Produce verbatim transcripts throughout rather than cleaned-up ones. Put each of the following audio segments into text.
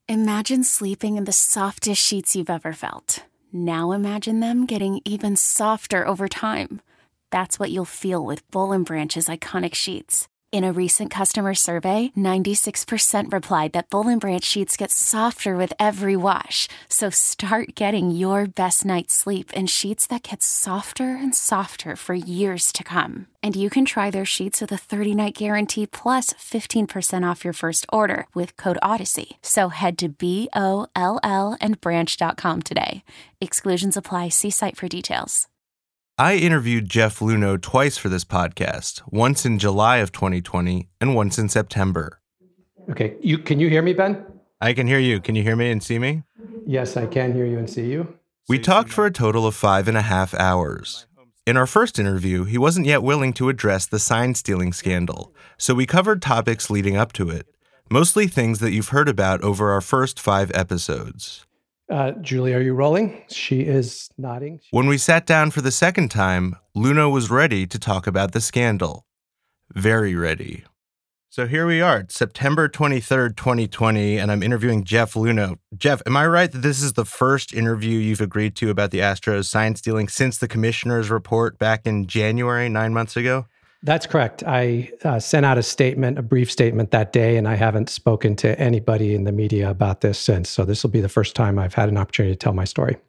Imagine sleeping in the softest sheets you've ever felt. Now imagine them getting even softer over time. That's what you'll feel with Boll and Branch's iconic sheets. In a recent customer survey, ninety-six percent replied that Boll and Branch sheets get softer with every wash. So start getting your best night's sleep in sheets that get softer and softer for years to come. And you can try their sheets with a thirty-night guarantee plus fifteen percent off your first order with code Odyssey. So head to B O L L and branch dot com today. Exclusions apply. See site for details. I interviewed Jeff Luhnow twice for this podcast, once in July of twenty twenty and once in September. Okay, you can you hear me, Ben? I can hear you. Can you hear me and see me? Yes, I can hear you and see you. We talked for a total of five and a half hours. In our first interview, he wasn't yet willing to address the sign-stealing scandal, so we covered topics leading up to it, mostly things that you've heard about over our first five episodes. Uh, Julie, are you rolling? She is nodding. When we sat down for the second time, Luhnow was ready to talk about the scandal. Very ready. So here we are, September twenty-third, twenty twenty, and I'm interviewing Jeff Luhnow. Jeff, am I right that this is the first interview you've agreed to about the Astros sign stealing since the commissioner's report back in January, nine months ago? That's correct. I uh, sent out a statement, a brief statement that day, and I haven't spoken to anybody in the media about this since. So this will be the first time I've had an opportunity to tell my story.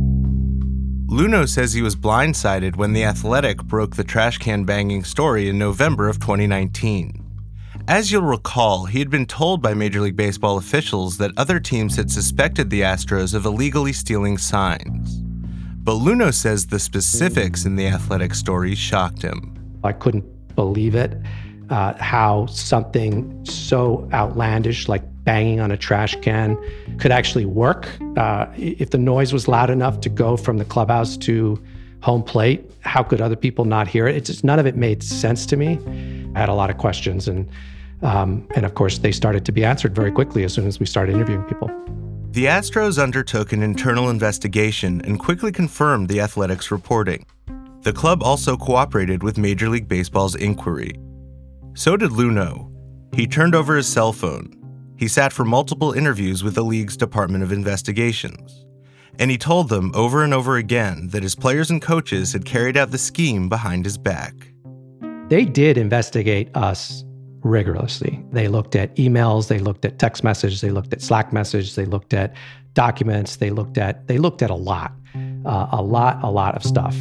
Luhnow says he was blindsided when The Athletic broke the trash can banging story in November of twenty nineteen. As you'll recall, he had been told by Major League Baseball officials that other teams had suspected the Astros of illegally stealing signs. But Luhnow says the specifics in The Athletic story shocked him. I couldn't believe it, uh, how something so outlandish like banging on a trash can could actually work. Uh, if the noise was loud enough to go from the clubhouse to home plate, how could other people not hear it? It's just, none of it made sense to me. I had a lot of questions, and um, and of course, they started to be answered very quickly as soon as we started interviewing people. The Astros undertook an internal investigation and quickly confirmed The Athletic's reporting. The club also cooperated with Major League Baseball's inquiry. So did Luhnow. He turned over his cell phone. He sat for multiple interviews with the league's Department of Investigations. And he told them over and over again that his players and coaches had carried out the scheme behind his back. They did investigate us rigorously. They looked at emails, they looked at text messages, they looked at Slack messages, they looked at documents, they looked at they looked at a lot, uh, a lot, a lot of stuff.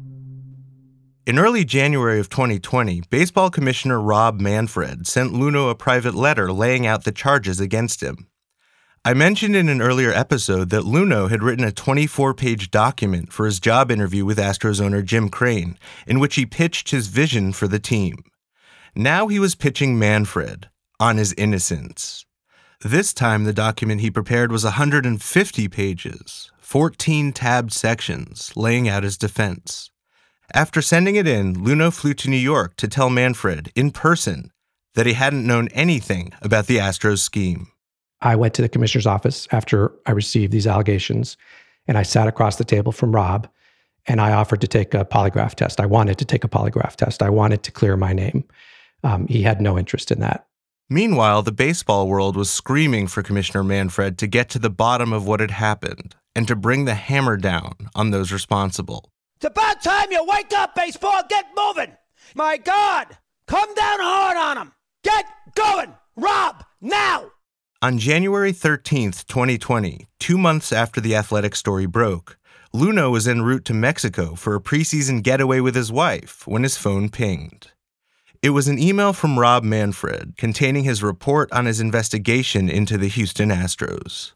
In early January of twenty twenty, Baseball Commissioner Rob Manfred sent Luhnow a private letter laying out the charges against him. I mentioned in an earlier episode that Luhnow had written a twenty-four page document for his job interview with Astros owner Jim Crane, in which he pitched his vision for the team. Now he was pitching Manfred on his innocence. This time, the document he prepared was one hundred fifty pages, fourteen tabbed sections, laying out his defense. After sending it in, Luhnow flew to New York to tell Manfred, in person, that he hadn't known anything about the Astros scheme. I went to the commissioner's office after I received these allegations, and I sat across the table from Rob, and I offered to take a polygraph test. I wanted to take a polygraph test. I wanted to clear my name. Um, he had no interest in that. Meanwhile, the baseball world was screaming for Commissioner Manfred to get to the bottom of what had happened and to bring the hammer down on those responsible. It's about time you wake up, baseball. Get moving. My God, come down hard on them. Get going. Rob, now. On January thirteenth, twenty twenty, two months after the Athletic story broke, Luhnow was en route to Mexico for a preseason getaway with his wife when his phone pinged. It was an email from Rob Manfred containing his report on his investigation into the Houston Astros.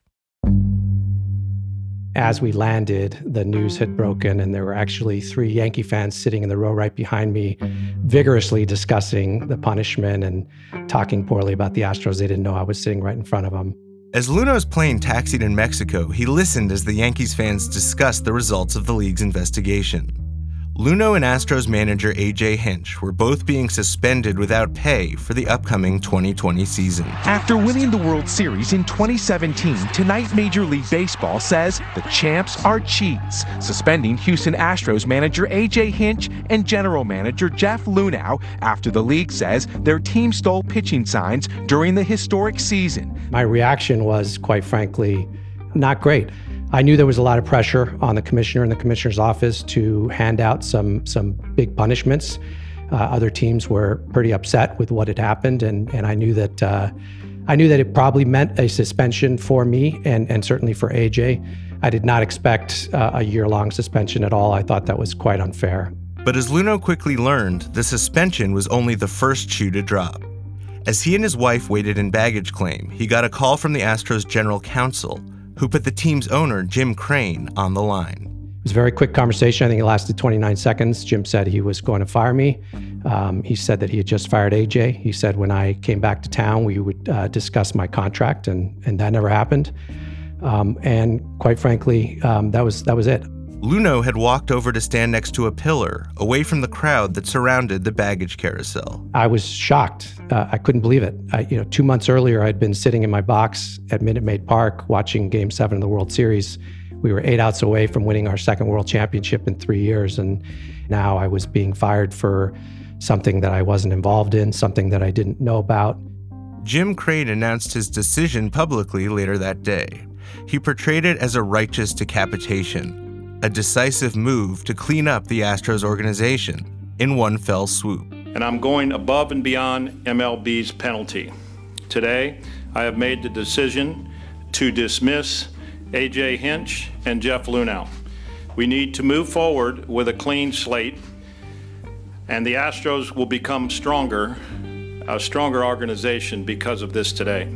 As we landed, the news had broken, and there were actually three Yankee fans sitting in the row right behind me, vigorously discussing the punishment and talking poorly about the Astros. They didn't know I was sitting right in front of them. As Luhnow's plane taxied in Mexico, he listened as the Yankees fans discussed the results of the league's investigation. Luhnow and Astros manager A J Hinch were both being suspended without pay for the upcoming twenty twenty season. After winning the World Series in twenty seventeen, tonight Major League Baseball says the champs are cheats, suspending Houston Astros manager A J Hinch and general manager Jeff Luhnow after the league says their team stole pitching signs during the historic season. My reaction was, quite frankly, not great. I knew there was a lot of pressure on the commissioner and the commissioner's office to hand out some some big punishments. Uh, other teams were pretty upset with what had happened, and and I knew that uh, I knew that it probably meant a suspension for me and and certainly for A J. I did not expect uh, a year-long suspension at all. I thought that was quite unfair. But as Luhnow quickly learned, the suspension was only the first shoe to drop. As he and his wife waited in baggage claim, he got a call from the Astros general counsel, who put the team's owner, Jim Crane, on the line. It was a very quick conversation. I think it lasted twenty-nine seconds. Jim said he was going to fire me. Um, he said that he had just fired A J. He said when I came back to town, we would uh, discuss my contract, and and that never happened. Um, and quite frankly, um, that was that was it. Luhnow had walked over to stand next to a pillar, away from the crowd that surrounded the baggage carousel. I was shocked. Uh, I couldn't believe it. I, you know, two months earlier, I'd been sitting in my box at Minute Maid Park watching Game Seven of the World Series. We were eight outs away from winning our second World Championship in three years, and now I was being fired for something that I wasn't involved in, something that I didn't know about. Jim Crane announced his decision publicly later that day. He portrayed it as a righteous decapitation, a decisive move to clean up the Astros organization in one fell swoop. And I'm going above and beyond M L B's penalty. Today, I have made the decision to dismiss A J Hinch and Jeff Luhnow. We need to move forward with a clean slate, and the Astros will become stronger, a stronger organization because of this today.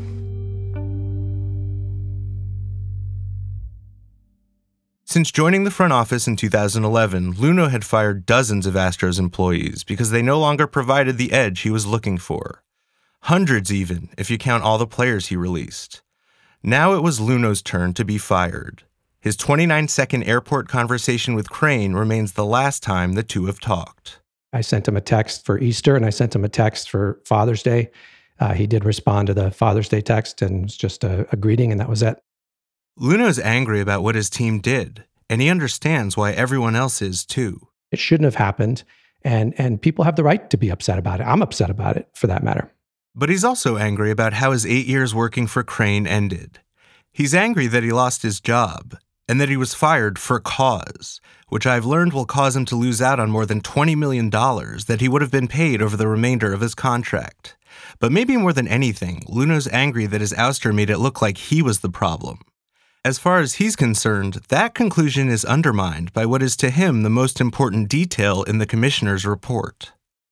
Since joining the front office in two thousand eleven, Luhnow had fired dozens of Astros employees because they no longer provided the edge he was looking for. Hundreds even, if you count all the players he released. Now it was Luhnow's turn to be fired. His twenty-nine second airport conversation with Crane remains the last time the two have talked. I sent him a text for Easter, and I sent him a text for Father's Day. Uh, he did respond to the Father's Day text, and it was just a, a greeting, and that was it. Luhnow's angry about what his team did, and he understands why everyone else is too. It shouldn't have happened, and and people have the right to be upset about it. I'm upset about it, for that matter. But he's also angry about how his eight years working for Crane ended. He's angry that he lost his job, and that he was fired for cause, which I've learned will cause him to lose out on more than twenty million dollars that he would have been paid over the remainder of his contract. But maybe more than anything, Luhnow's angry that his ouster made it look like he was the problem. As far as he's concerned, that conclusion is undermined by what is to him the most important detail in the commissioner's report.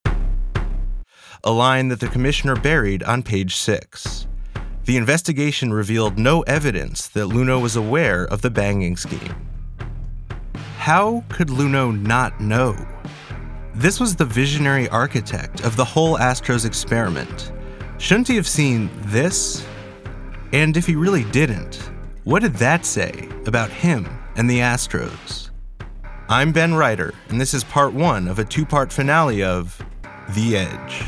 A line that the commissioner buried on page six. The investigation revealed no evidence that Luhnow was aware of the banging scheme. How could Luhnow not know? This was the visionary architect of the whole Astros experiment. Shouldn't he have seen this? And if he really didn't, what did that say about him and the Astros? I'm Ben Reiter, and this is part one of a two-part finale of The Edge.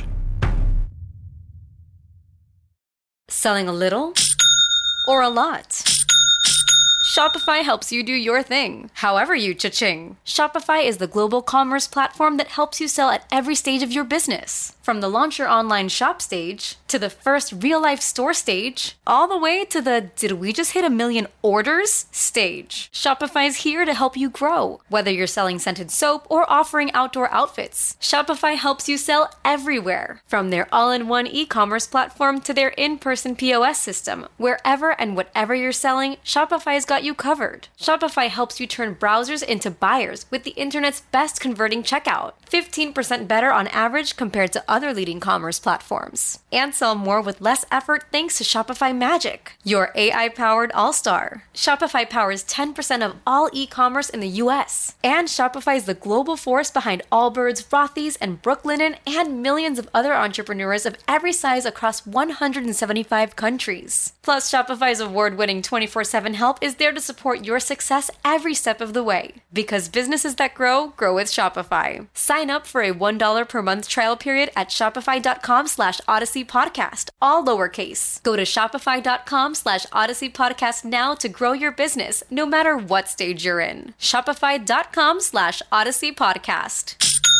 Selling a little or a lot? Shopify helps you do your thing, however you cha-ching. Shopify is the global commerce platform that helps you sell at every stage of your business. From the launch your online shop stage, to the first real-life store stage, all the way to the did we just hit a million orders stage. Shopify's here to help you grow. Whether you're selling scented soap or offering outdoor outfits, Shopify helps you sell everywhere. From their all-in-one e-commerce platform to their in-person P O S system, wherever and whatever you're selling, Shopify's got you covered. Shopify helps you turn browsers into buyers with the internet's best converting checkout. fifteen percent better on average compared to other leading commerce platforms. And sell more with less effort thanks to Shopify Magic, your A I-powered all-star. Shopify powers ten percent of all e-commerce in the U S. And Shopify is the global force behind Allbirds, Rothy's, and Brooklinen, and millions of other entrepreneurs of every size across one hundred seventy-five countries. Plus, Shopify's award-winning twenty-four seven help is there to support your success every step of the way. Because businesses that grow, grow with Shopify. Sign up for a one dollar per month trial period at shopify.com slash Odyssey Podcast, all lowercase. Go to shopify.com slash Odyssey Podcast now to grow your business, no matter what stage you're in. Shopify.com slash Odyssey Podcast.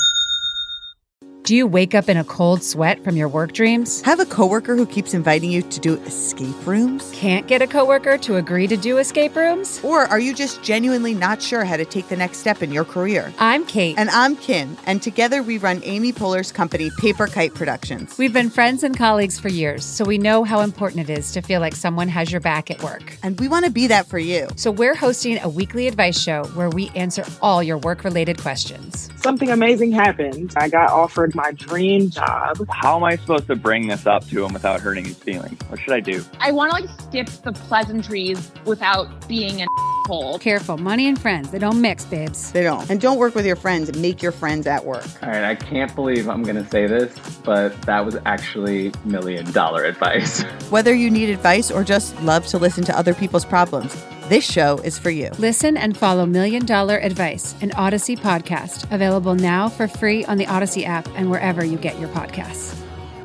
Do you wake up in a cold sweat from your work dreams? Have a coworker who keeps inviting you to do escape rooms? Can't get a coworker to agree to do escape rooms? Or are you just genuinely not sure how to take the next step in your career? I'm Kate. And I'm Kim. And together we run Amy Poehler's company, Paper Kite Productions. We've been friends and colleagues for years, so we know how important it is to feel like someone has your back at work. And we want to be that for you. So we're hosting a weekly advice show where we answer all your work-related questions. Something amazing happened. I got offered my dream job. How am I supposed to bring this up to him without hurting his feelings? What should I do? I want to like skip the pleasantries without being an asshole. Careful, money and friends, they don't mix, babes. They don't. And don't work with your friends. Make your friends at work. All right, I can't believe I'm going to say this, but that was actually million dollar advice. Whether you need advice or just love to listen to other people's problems, this show is for you. Listen and follow Million Dollar Advice, an Odyssey podcast, available now for free on the Odyssey app and wherever you get your podcasts.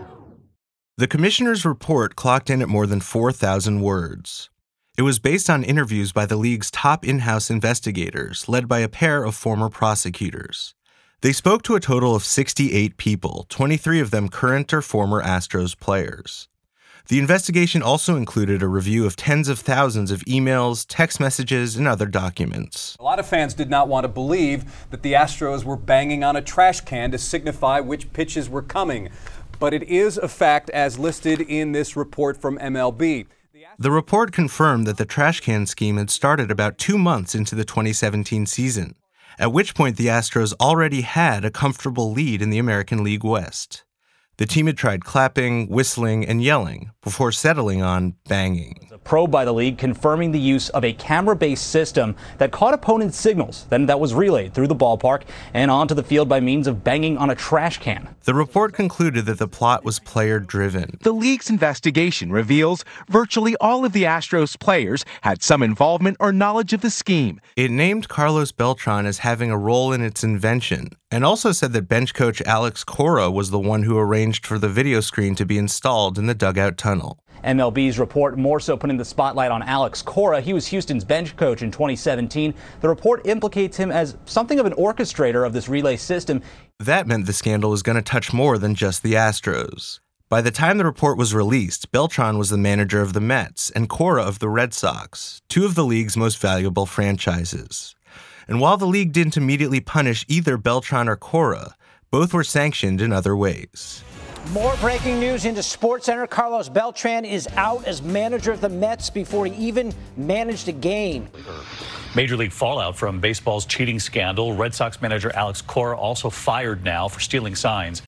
The commissioner's report clocked in at more than four thousand words. It was based on interviews by the league's top in-house investigators, led by a pair of former prosecutors. They spoke to a total of sixty-eight people, twenty-three of them current or former Astros players. The investigation also included a review of tens of thousands of emails, text messages, and other documents. A lot of fans did not want to believe that the Astros were banging on a trash can to signify which pitches were coming. But it is a fact as listed in this report from M L B. The report confirmed that the trash can scheme had started about two months into the twenty seventeen season, at which point the Astros already had a comfortable lead in the American League West. The team had tried clapping, whistling, and yelling before settling on banging. A probe by the league confirming the use of a camera-based system that caught opponents' signals, then that was relayed through the ballpark and onto the field by means of banging on a trash can. The report concluded that the plot was player-driven. The league's investigation reveals virtually all of the Astros players had some involvement or knowledge of the scheme. It named Carlos Beltran as having a role in its invention, and also said that bench coach Alex Cora was the one who arranged for the video screen to be installed in the dugout tunnel. M L B's report more so putting the spotlight on Alex Cora. He was Houston's bench coach in twenty seventeen. The report implicates him as something of an orchestrator of this relay system. That meant the scandal was going to touch more than just the Astros. By the time the report was released, Beltran was the manager of the Mets and Cora of the Red Sox, two of the league's most valuable franchises. And while the league didn't immediately punish either Beltran or Cora, both were sanctioned in other ways. More breaking news into SportsCenter. Carlos Beltran is out as manager of the Mets before he even managed a game. Major league fallout from baseball's cheating scandal. Red Sox manager Alex Cora also fired now for stealing signs.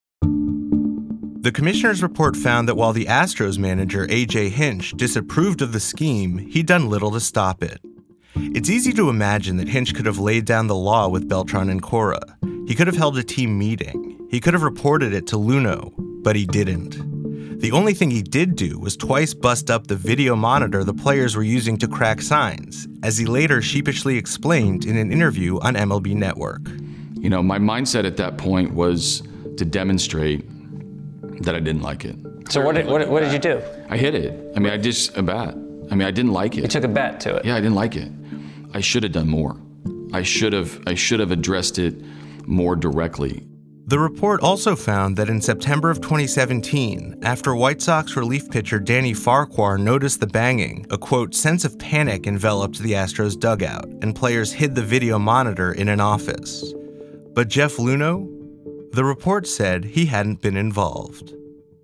The commissioner's report found that while the Astros manager A J Hinch disapproved of the scheme, he'd done little to stop it. It's easy to imagine that Hinch could have laid down the law with Beltran and Cora. He could have held a team meeting. He could have reported it to Luno, but he didn't. The only thing he did do was twice bust up the video monitor the players were using to crack signs, as he later sheepishly explained in an interview on M L B Network. You know, my mindset at that point was to demonstrate that I didn't like it. So what did, what, what did you do? I hit it. I mean, I just, a bat. I mean, I didn't like it. You took a bat to it? Yeah, I didn't like it. I should have done more. I should have, I should have addressed it more directly. The report also found that in September of twenty seventeen, after White Sox relief pitcher Danny Farquhar noticed the banging, a quote, sense of panic enveloped the Astros dugout, and players hid the video monitor in an office. But Jeff Luno? The report said he hadn't been involved.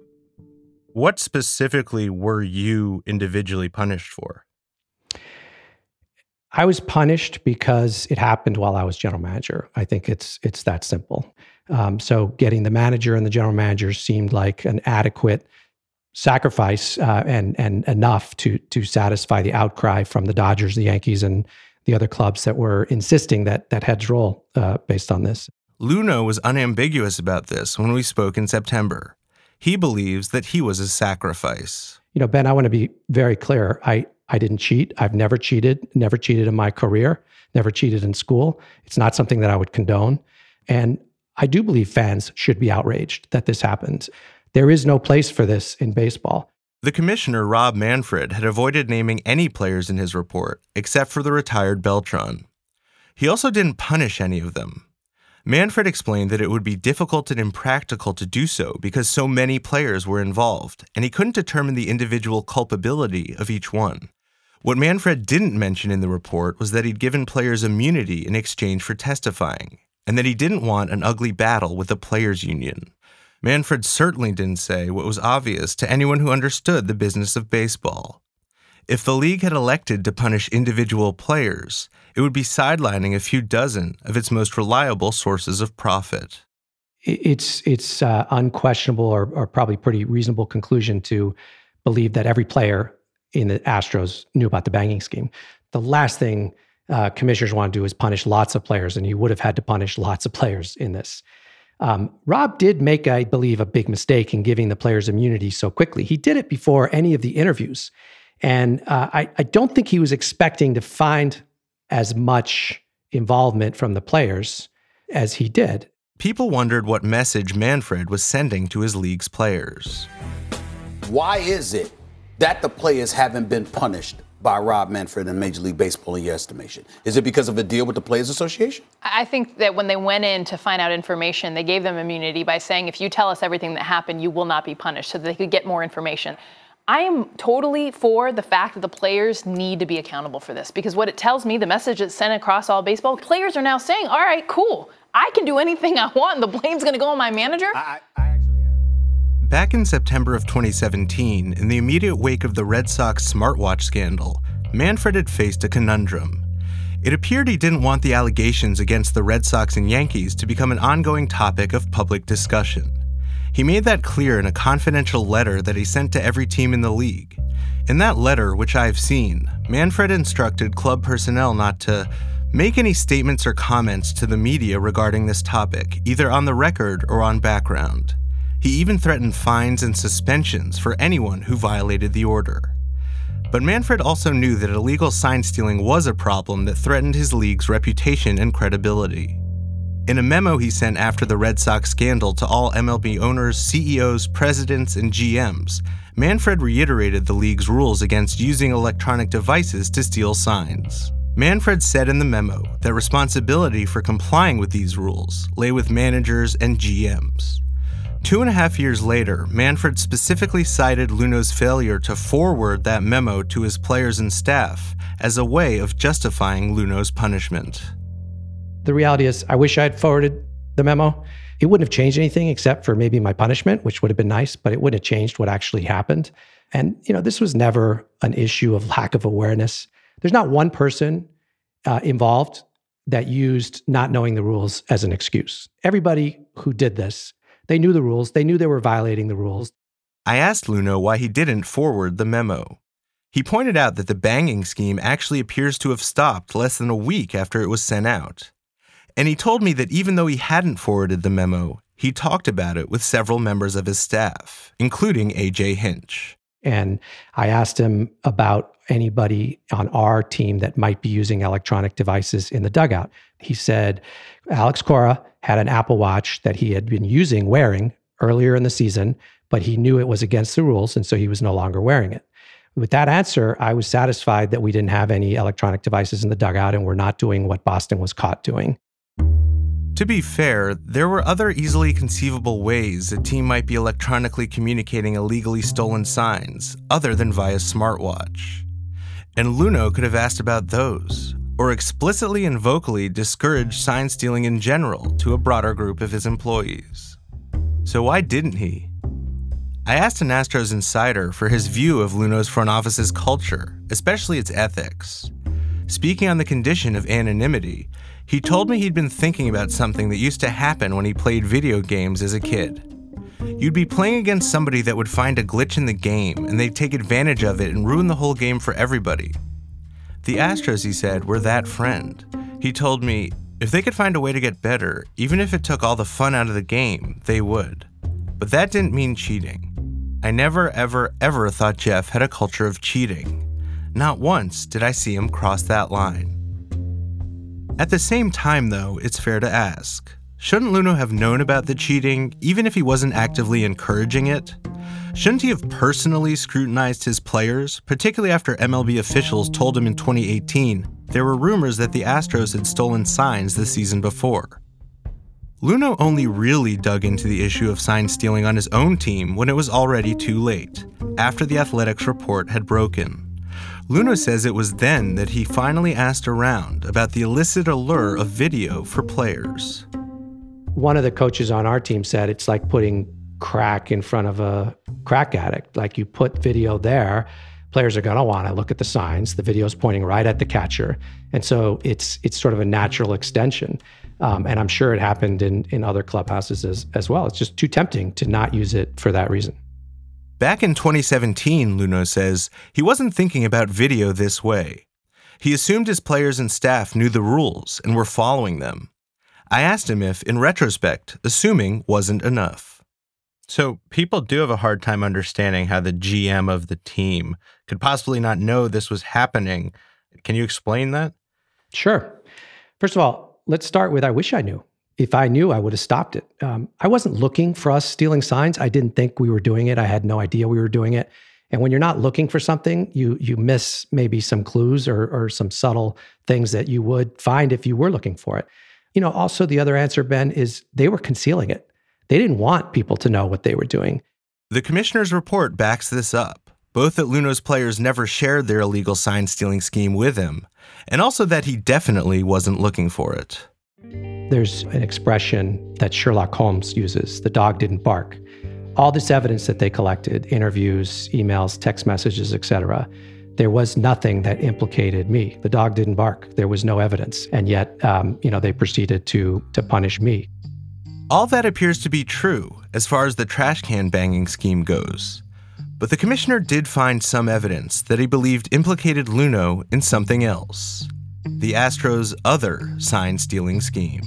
What specifically were you individually punished for? I was punished because it happened while I was general manager. I think it's it's that simple. Um, so getting the manager and the general manager seemed like an adequate sacrifice uh, and and enough to to satisfy the outcry from the Dodgers, the Yankees, and the other clubs that were insisting that that heads roll uh, based on this. Luhnow was unambiguous about this when we spoke in September. He believes that he was a sacrifice. You know, Ben, I want to be very clear. I, I didn't cheat. I've never cheated, never cheated in my career, never cheated in school. It's not something that I would condone. And I do believe fans should be outraged that this happened. There is no place for this in baseball. The commissioner, Rob Manfred, had avoided naming any players in his report, except for the retired Beltran. He also didn't punish any of them. Manfred explained that it would be difficult and impractical to do so because so many players were involved, and he couldn't determine the individual culpability of each one. What Manfred didn't mention in the report was that he'd given players immunity in exchange for testifying, and that he didn't want an ugly battle with the players' union. Manfred certainly didn't say what was obvious to anyone who understood the business of baseball. If the league had elected to punish individual players, it would be sidelining a few dozen of its most reliable sources of profit. It's it's uh, unquestionable or, or probably pretty reasonable conclusion to believe that every player in the Astros knew about the banging scheme. The last thing uh, commissioners want to do is punish lots of players, and you would have had to punish lots of players in this. Um, Rob did make, I believe, a big mistake in giving the players immunity so quickly. He did it before any of the interviews. And uh, I, I don't think he was expecting to find as much involvement from the players as he did. People wondered what message Manfred was sending to his league's players. Why is it that the players haven't been punished by Rob Manfred in Major League Baseball in your estimation? Is it because of a deal with the Players Association? I think that when they went in to find out information, they gave them immunity by saying, if you tell us everything that happened, you will not be punished, so that they could get more information. I am totally for the fact that the players need to be accountable for this, because what it tells me, the message that's sent across all baseball, players are now saying, all right, cool, I can do anything I want and the blame's going to go on my manager. I, I actually have. Back in September of twenty seventeen, in the immediate wake of the Red Sox smartwatch scandal, Manfred had faced a conundrum. It appeared he didn't want the allegations against the Red Sox and Yankees to become an ongoing topic of public discussion. He made that clear in a confidential letter that he sent to every team in the league. In that letter, which I've seen, Manfred instructed club personnel not to make any statements or comments to the media regarding this topic, either on the record or on background. He even threatened fines and suspensions for anyone who violated the order. But Manfred also knew that illegal sign stealing was a problem that threatened his league's reputation and credibility. In a memo he sent after the Red Sox scandal to all M L B owners, C E Os, presidents, and G Ms, Manfred reiterated the league's rules against using electronic devices to steal signs. Manfred said in the memo that responsibility for complying with these rules lay with managers and G Ms. Two and a half years later, Manfred specifically cited Luhnow's failure to forward that memo to his players and staff as a way of justifying Luhnow's punishment. The reality is, I wish I had forwarded the memo. It wouldn't have changed anything except for maybe my punishment, which would have been nice, but it wouldn't have changed what actually happened. And, you know, this was never an issue of lack of awareness. There's not one person uh, involved that used not knowing the rules as an excuse. Everybody who did this, they knew the rules. They knew they were violating the rules. I asked Luhnow why he didn't forward the memo. He pointed out that the banging scheme actually appears to have stopped less than a week after it was sent out. And he told me that even though he hadn't forwarded the memo, he talked about it with several members of his staff, including A J Hinch. And I asked him about anybody on our team that might be using electronic devices in the dugout. He said Alex Cora had an Apple Watch that he had been using, wearing earlier in the season, but he knew it was against the rules, and so he was no longer wearing it. With that answer, I was satisfied that we didn't have any electronic devices in the dugout and we're not doing what Boston was caught doing. To be fair, there were other easily conceivable ways a team might be electronically communicating illegally stolen signs, other than via smartwatch. And Luhnow could have asked about those, or explicitly and vocally discouraged sign stealing in general to a broader group of his employees. So why didn't he? I asked an Astros insider for his view of Luhnow's front office's culture, especially its ethics. Speaking on the condition of anonymity, he told me he'd been thinking about something that used to happen when he played video games as a kid. You'd be playing against somebody that would find a glitch in the game, and they'd take advantage of it and ruin the whole game for everybody. The Astros, he said, were that friend. He told me, if they could find a way to get better, even if it took all the fun out of the game, they would. But that didn't mean cheating. I never, ever, ever thought Jeff had a culture of cheating. Not once did I see him cross that line. At the same time, though, it's fair to ask, shouldn't Luhnow have known about the cheating, even if he wasn't actively encouraging it? Shouldn't he have personally scrutinized his players, particularly after M L B officials told him in twenty eighteen there were rumors that the Astros had stolen signs the season before? Luhnow only really dug into the issue of sign stealing on his own team when it was already too late, after the Athletics report had broken. Luhnow says it was then that he finally asked around about the illicit allure of video for players. One of the coaches on our team said it's like putting crack in front of a crack addict. Like, you put video there, players are going to want to look at the signs. The video's pointing right at the catcher. And so it's it's sort of a natural extension. Um, and I'm sure it happened in, in other clubhouses as, as well. It's just too tempting to not use it for that reason. Back in twenty seventeen, Luhnow says, he wasn't thinking about video this way. He assumed his players and staff knew the rules and were following them. I asked him if, in retrospect, assuming wasn't enough. So people do have a hard time understanding how the G M of the team could possibly not know this was happening. Can you explain that? Sure. First of all, let's start with I wish I knew. If I knew, I would have stopped it. Um, I wasn't looking for us stealing signs. I didn't think we were doing it. I had no idea we were doing it. And when you're not looking for something, you you miss maybe some clues or, or some subtle things that you would find if you were looking for it. You know, also the other answer, Ben, is they were concealing it. They didn't want people to know what they were doing. The commissioner's report backs this up, both that Luhnow's players never shared their illegal sign-stealing scheme with him, and also that he definitely wasn't looking for it. There's an expression that Sherlock Holmes uses, the dog didn't bark. All this evidence that they collected, interviews, emails, text messages, et cetera, there was nothing that implicated me. The dog didn't bark. There was no evidence. And yet, um, you know, they proceeded to to punish me. All that appears to be true as far as the trash can banging scheme goes. But the commissioner did find some evidence that he believed implicated Luhnow in something else. The Astros' other sign-stealing scheme.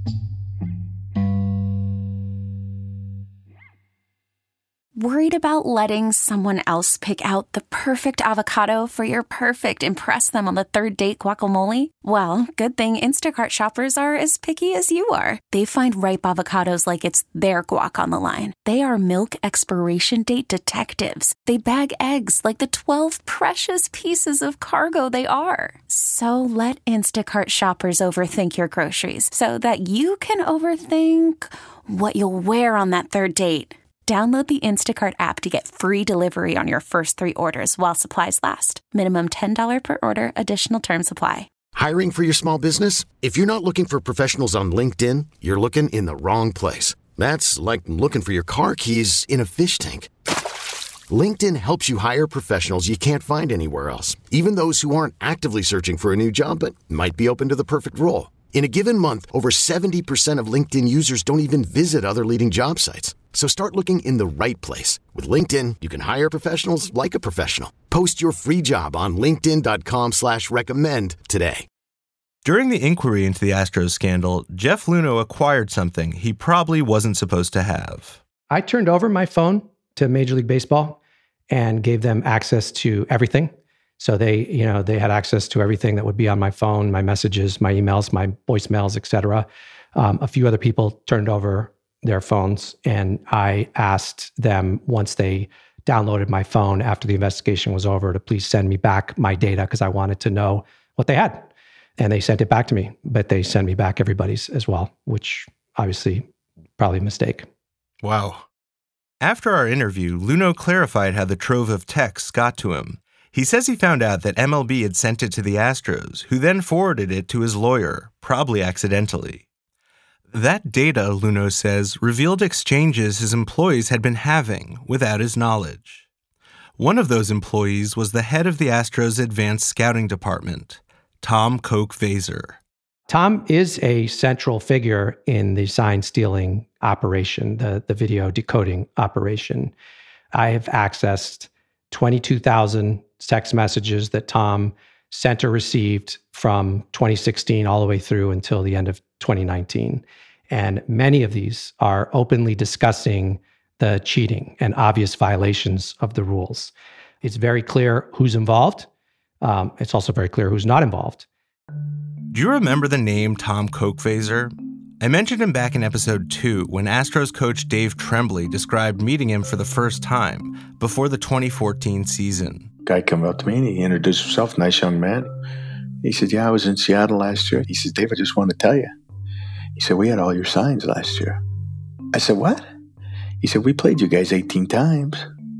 Worried about letting someone else pick out the perfect avocado for your perfect impress them on the third date guacamole? Well, good thing Instacart shoppers are as picky as you are. They find ripe avocados like it's their guac on the line. They are milk expiration date detectives. They bag eggs like the twelve precious pieces of cargo they are. So let Instacart shoppers overthink your groceries so that you can overthink what you'll wear on that third date. Download the Instacart app to get free delivery on your first three orders while supplies last. Minimum ten dollars per order. Additional terms apply. Hiring for your small business? If you're not looking for professionals on LinkedIn, you're looking in the wrong place. That's like looking for your car keys in a fish tank. LinkedIn helps you hire professionals you can't find anywhere else, even those who aren't actively searching for a new job but might be open to the perfect role. In a given month, over seventy percent of LinkedIn users don't even visit other leading job sites. So start looking in the right place. With LinkedIn, you can hire professionals like a professional. Post your free job on linkedin dot com slash recommend today. During the inquiry into the Astros scandal, Jeff Luhnow acquired something he probably wasn't supposed to have. I turned over my phone to Major League Baseball and gave them access to everything. So they, you know, they had access to everything that would be on my phone, my messages, my emails, my voicemails, et cetera. Um, a few other people turned over their phones, and I asked them once they downloaded my phone after the investigation was over to please send me back my data because I wanted to know what they had. And they sent it back to me, but they sent me back everybody's as well, which obviously probably a mistake. Wow. After our interview, Luhnow clarified how the trove of texts got to him. He says he found out that M L B had sent it to the Astros, who then forwarded it to his lawyer, probably accidentally. That data, Luhnow says, revealed exchanges his employees had been having without his knowledge. One of those employees was the head of the Astros' advanced scouting department, Tom Coke Vaser. Tom is a central figure in the sign stealing operation, the, the video decoding operation. I have accessed twenty-two thousand text messages that Tom sent or received from twenty sixteen all the way through until the end of twenty nineteen. And many of these are openly discussing the cheating and obvious violations of the rules. It's very clear who's involved. Um, it's also very clear who's not involved. Do you remember the name Tom Coke Vaser? I mentioned him back in episode two when Astros coach Dave Tremblay described meeting him for the first time before the twenty fourteen season. Guy came up to me and he introduced himself, nice young man. He said, yeah, I was in Seattle last year. He says, Dave, I just want to tell you. He said, we had all your signs last year. I said, what? He said, we played you guys eighteen times.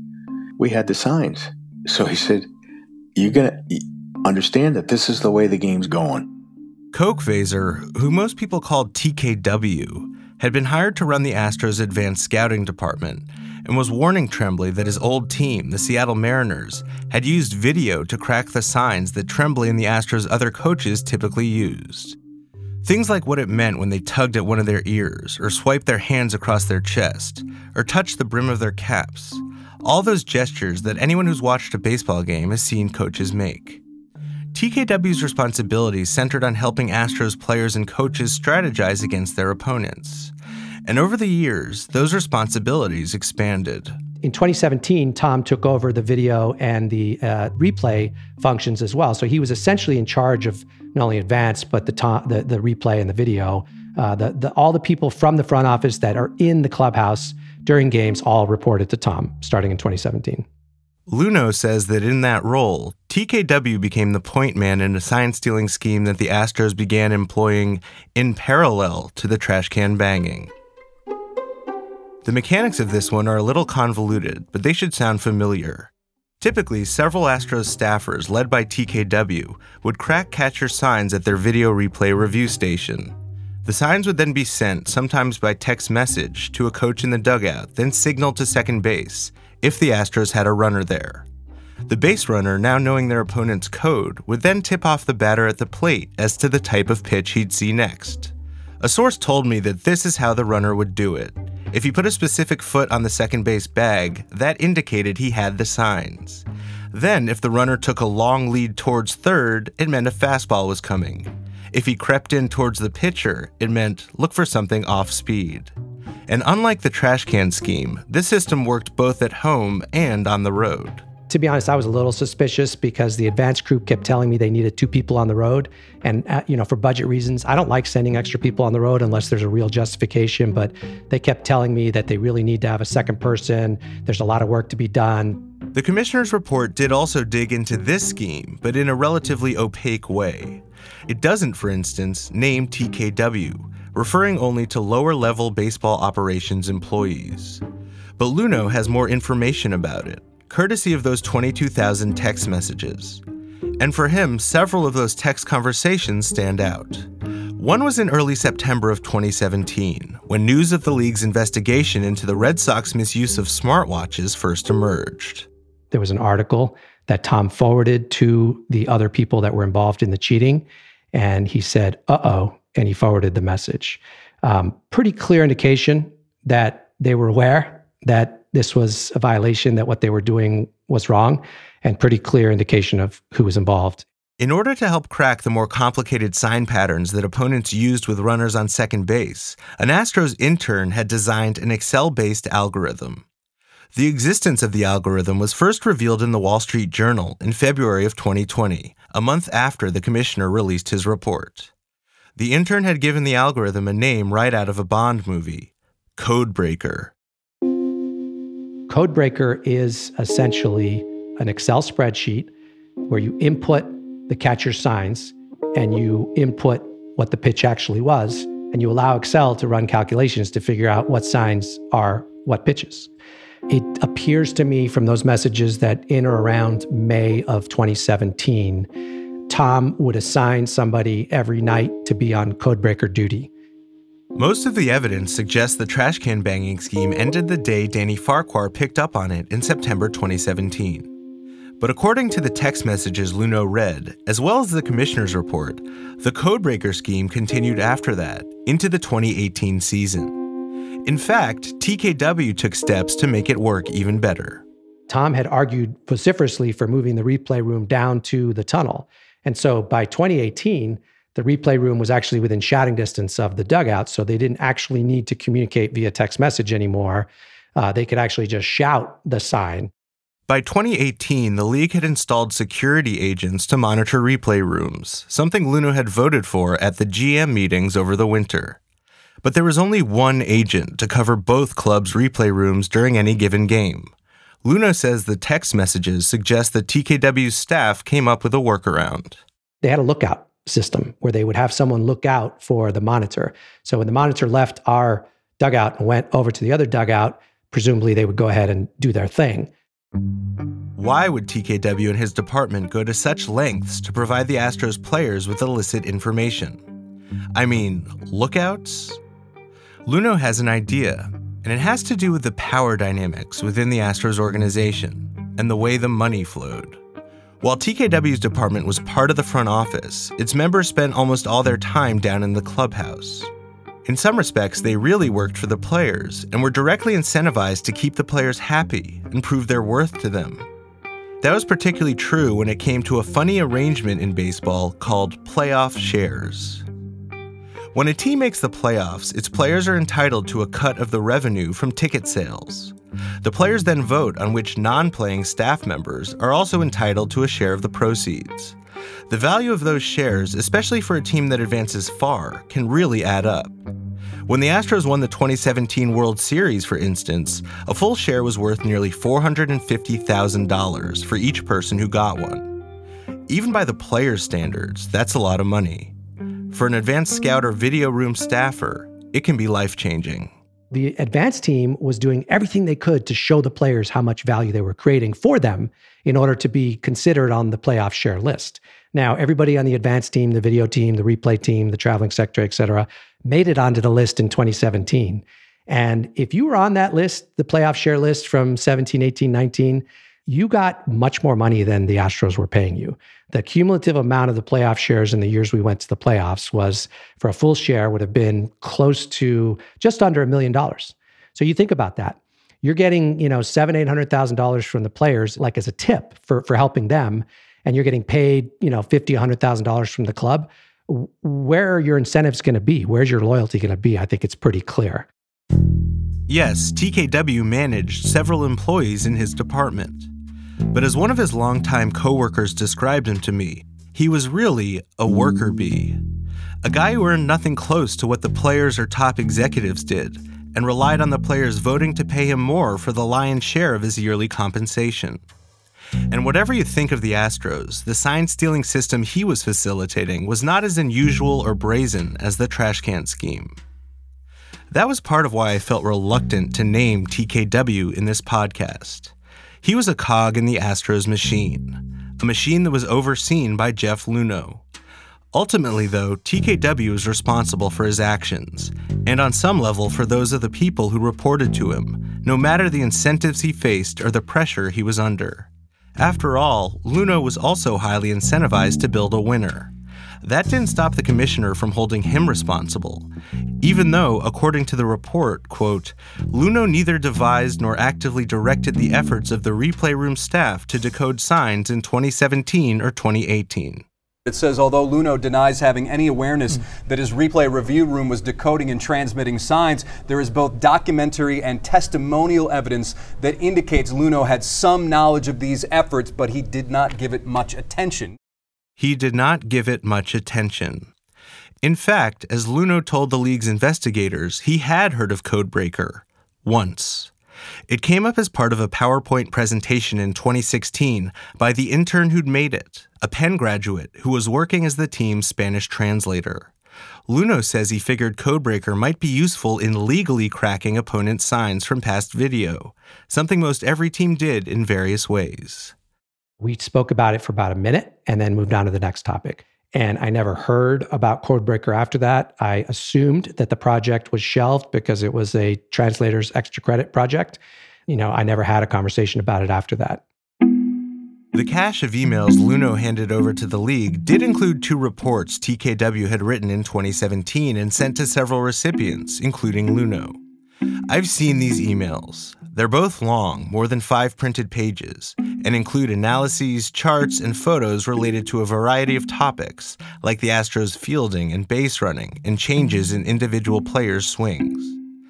We had the signs. So he said, you're going to understand that this is the way the game's going. Coke Vaser, who most people called T K W, had been hired to run the Astros' advanced scouting department and was warning Tremblay that his old team, the Seattle Mariners, had used video to crack the signs that Tremblay and the Astros' other coaches typically used. Things like what it meant when they tugged at one of their ears, or swiped their hands across their chest, or touched the brim of their caps. All those gestures that anyone who's watched a baseball game has seen coaches make. T K W's responsibilities centered on helping Astros players and coaches strategize against their opponents. And over the years, those responsibilities expanded. In twenty seventeen, Tom took over the video and the uh, replay functions as well. So he was essentially in charge of not only advanced, but the to- the, the replay and the video. Uh, the, the, all the people from the front office that are in the clubhouse during games all reported to Tom, starting in twenty seventeen. Luhnow says that in that role, T K W became the point man in a sign-stealing scheme that the Astros began employing in parallel to the trash can banging. The mechanics of this one are a little convoluted, but they should sound familiar. Typically, several Astros staffers, led by T K W, would crack catcher signs at their video replay review station. The signs would then be sent, sometimes by text message, to a coach in the dugout, then signaled to second base, if the Astros had a runner there. The base runner, now knowing their opponent's code, would then tip off the batter at the plate as to the type of pitch he'd see next. A source told me that this is how the runner would do it. If he put a specific foot on the second base bag, that indicated he had the signs. Then, if the runner took a long lead towards third, it meant a fastball was coming. If he crept in towards the pitcher, it meant look for something off speed. And unlike the trash can scheme, this system worked both at home and on the road. To be honest, I was a little suspicious because the advanced group kept telling me they needed two people on the road. And, uh, you know, for budget reasons, I don't like sending extra people on the road unless there's a real justification. But they kept telling me that they really need to have a second person. There's a lot of work to be done. The commissioner's report did also dig into this scheme, but in a relatively opaque way. It doesn't, for instance, name T K W, referring only to lower-level baseball operations employees. But Luhnow has more information about it, courtesy of those twenty-two thousand text messages. And for him, several of those text conversations stand out. One was in early September of twenty seventeen, when news of the league's investigation into the Red Sox misuse of smartwatches first emerged. There was an article that Tom forwarded to the other people that were involved in the cheating, and he said, uh-oh, and he forwarded the message. Um, pretty clear indication that they were aware that this was a violation, that what they were doing was wrong, and pretty clear indication of who was involved. In order to help crack the more complicated sign patterns that opponents used with runners on second base, an Astros intern had designed an Excel-based algorithm. The existence of the algorithm was first revealed in the Wall Street Journal in February of twenty twenty, a month after the commissioner released his report. The intern had given the algorithm a name right out of a Bond movie, Codebreaker. Codebreaker is essentially an Excel spreadsheet where you input the catcher's signs and you input what the pitch actually was, and you allow Excel to run calculations to figure out what signs are what pitches. It appears to me from those messages that in or around May of twenty seventeen, Tom would assign somebody every night to be on Codebreaker duty. Most of the evidence suggests the trash can banging scheme ended the day Danny Farquhar picked up on it in September twenty seventeen. But according to the text messages Luhnow read, as well as the commissioner's report, the codebreaker scheme continued after that, into the twenty eighteen season. In fact, T K W took steps to make it work even better. Tom had argued vociferously for moving the replay room down to the tunnel. And so by twenty eighteen, the replay room was actually within shouting distance of the dugout, so they didn't actually need to communicate via text message anymore. Uh, they could actually just shout the sign. By twenty eighteen, the league had installed security agents to monitor replay rooms, something Luhnow had voted for at the G M meetings over the winter. But there was only one agent to cover both clubs' replay rooms during any given game. Luhnow says the text messages suggest that T K W's staff came up with a workaround. They had a lookout system where they would have someone look out for the monitor. So when the monitor left our dugout and went over to the other dugout, presumably they would go ahead and do their thing. Why would T K W and his department go to such lengths to provide the Astros players with illicit information? I mean, lookouts? Luhnow has an idea, and it has to do with the power dynamics within the Astros organization and the way the money flowed. While T K W's department was part of the front office, its members spent almost all their time down in the clubhouse. In some respects, they really worked for the players and were directly incentivized to keep the players happy and prove their worth to them. That was particularly true when it came to a funny arrangement in baseball called playoff shares. When a team makes the playoffs, its players are entitled to a cut of the revenue from ticket sales. The players then vote on which non-playing staff members are also entitled to a share of the proceeds. The value of those shares, especially for a team that advances far, can really add up. When the Astros won the twenty seventeen World Series, for instance, a full share was worth nearly four hundred fifty thousand dollars for each person who got one. Even by the players' standards, that's a lot of money. For an advanced scout or video room staffer, it can be life-changing. The advanced team was doing everything they could to show the players how much value they were creating for them in order to be considered on the playoff share list. Now, everybody on the advanced team, the video team, the replay team, the traveling secretary, et cetera, made it onto the list in twenty seventeen. And if you were on that list, the playoff share list from seventeen, eighteen, nineteen, you got much more money than the Astros were paying you. The cumulative amount of the playoff shares in the years we went to the playoffs was, for a full share, would have been close to just under a million dollars. So you think about that. You're getting, you know, seven, eight hundred thousand dollars from the players, like as a tip for, for helping them, and you're getting paid, you know, fifty, a hundred thousand dollars from the club. Where are your incentives going to be? Where's your loyalty going to be? I think it's pretty clear. Yes, T K W managed several employees in his department. But as one of his longtime coworkers described him to me, he was really a worker bee. A guy who earned nothing close to what the players or top executives did, and relied on the players voting to pay him more for the lion's share of his yearly compensation. And whatever you think of the Astros, the sign-stealing system he was facilitating was not as unusual or brazen as the trash can scheme. That was part of why I felt reluctant to name T K W in this podcast. He was a cog in the Astros machine, a machine that was overseen by Jeff Luhnow. Ultimately, though, T K W is responsible for his actions, and on some level for those of the people who reported to him, no matter the incentives he faced or the pressure he was under. After all, Luhnow was also highly incentivized to build a winner. That didn't stop the commissioner from holding him responsible, even though, according to the report, quote, Luhnow neither devised nor actively directed the efforts of the replay room staff to decode signs in twenty seventeen or twenty eighteen. It says, although Luhnow denies having any awareness mm. that his replay review room was decoding and transmitting signs, there is both documentary and testimonial evidence that indicates Luhnow had some knowledge of these efforts, but he did not give it much attention. He did not give it much attention. In fact, as Luhnow told the league's investigators, he had heard of Codebreaker once. It came up as part of a PowerPoint presentation in twenty sixteen by the intern who'd made it, a Penn graduate who was working as the team's Spanish translator. Luhnow says he figured Codebreaker might be useful in legally cracking opponents' signs from past video, something most every team did in various ways. We spoke about it for about a minute and then moved on to the next topic. And I never heard about Codebreaker after that. I assumed that the project was shelved because it was a translator's extra credit project. You know, I never had a conversation about it after that. The cache of emails Luhnow handed over to the league did include two reports T K W had written in twenty seventeen and sent to several recipients, including Luhnow. I've seen these emails. They're both long, more than five printed pages, and include analyses, charts, and photos related to a variety of topics, like the Astros' fielding and base running, and changes in individual players' swings.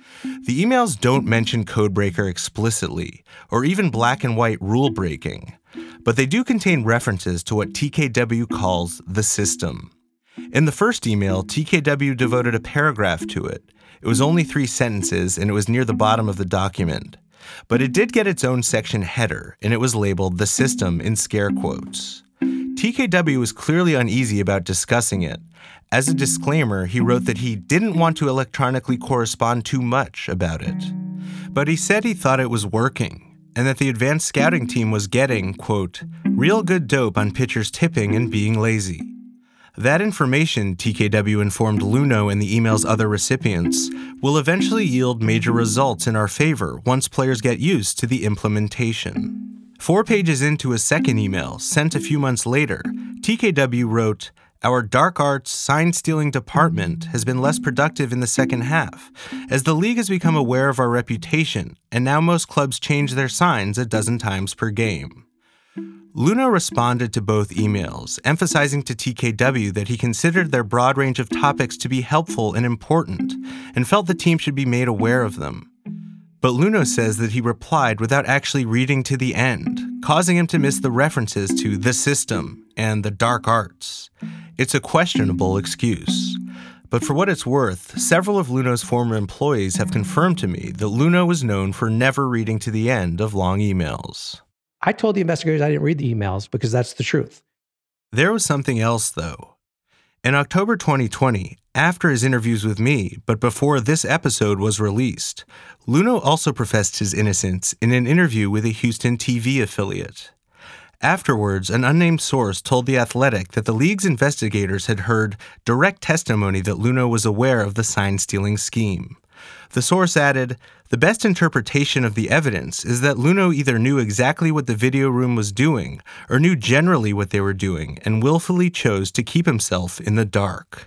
The emails don't mention codebreaker explicitly, or even black and white rule breaking, but they do contain references to what T K W calls the system. In the first email, T K W devoted a paragraph to it. It was only three sentences, and it was near the bottom of the document. But it did get its own section header, and it was labeled the system in scare quotes. T K W was clearly uneasy about discussing it. As a disclaimer, he wrote that he didn't want to electronically correspond too much about it. But he said he thought it was working, and that the advanced scouting team was getting, quote, real good dope on pitchers tipping and being lazy. That information, T K W informed Luhnow and the email's other recipients, will eventually yield major results in our favor once players get used to the implementation. Four pages into a second email, sent a few months later, T K W wrote, our dark arts sign-stealing department has been less productive in the second half, as the league has become aware of our reputation, and now most clubs change their signs a dozen times per game. Luhnow responded to both emails, emphasizing to T K W that he considered their broad range of topics to be helpful and important, and felt the team should be made aware of them. But Luhnow says that he replied without actually reading to the end, causing him to miss the references to the system and the dark arts. It's a questionable excuse. But for what it's worth, several of Luhnow's former employees have confirmed to me that Luhnow was known for never reading to the end of long emails. I told the investigators I didn't read the emails because that's the truth. There was something else, though. In October twenty twenty, after his interviews with me, but before this episode was released, Luhnow also professed his innocence in an interview with a Houston T V affiliate. Afterwards, an unnamed source told The Athletic that the league's investigators had heard direct testimony that Luhnow was aware of the sign-stealing scheme. The source added, the best interpretation of the evidence is that Luhnow either knew exactly what the video room was doing or knew generally what they were doing and willfully chose to keep himself in the dark.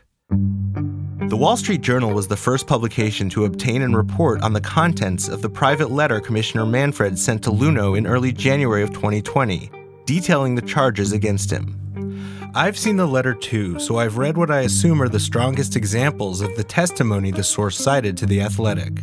The Wall Street Journal was the first publication to obtain and report on the contents of the private letter Commissioner Manfred sent to Luhnow in early January of twenty twenty, detailing the charges against him. I've seen the letter too, so I've read what I assume are the strongest examples of the testimony the source cited to The Athletic.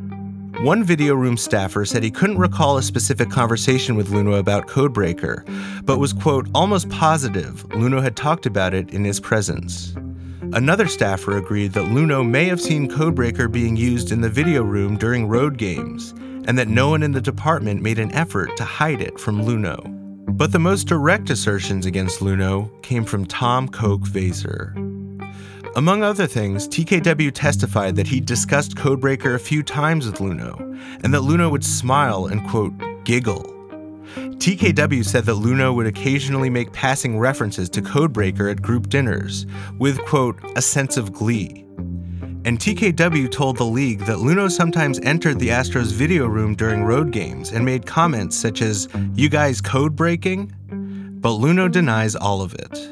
One video room staffer said he couldn't recall a specific conversation with Luhnow about Codebreaker, but was, quote, almost positive Luhnow had talked about it in his presence. Another staffer agreed that Luhnow may have seen Codebreaker being used in the video room during road games, and that no one in the department made an effort to hide it from Luhnow. But the most direct assertions against Luhnow came from Tom Coke Vaser. Among other things, T K W testified that he'd discussed Codebreaker a few times with Luhnow, and that Luhnow would smile and, quote, giggle. T K W said that Luhnow would occasionally make passing references to Codebreaker at group dinners, with, quote, a sense of glee. And T K W told the league that Luhnow sometimes entered the Astros video room during road games and made comments such as, you guys code breaking? But Luhnow denies all of it.